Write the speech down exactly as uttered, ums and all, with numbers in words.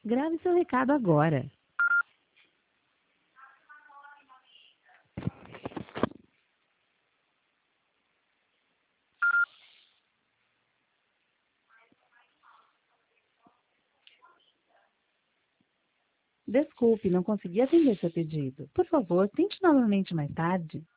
Grave seu recado agora. Desculpe, não consegui atender seu pedido. Por favor, tente novamente mais tarde.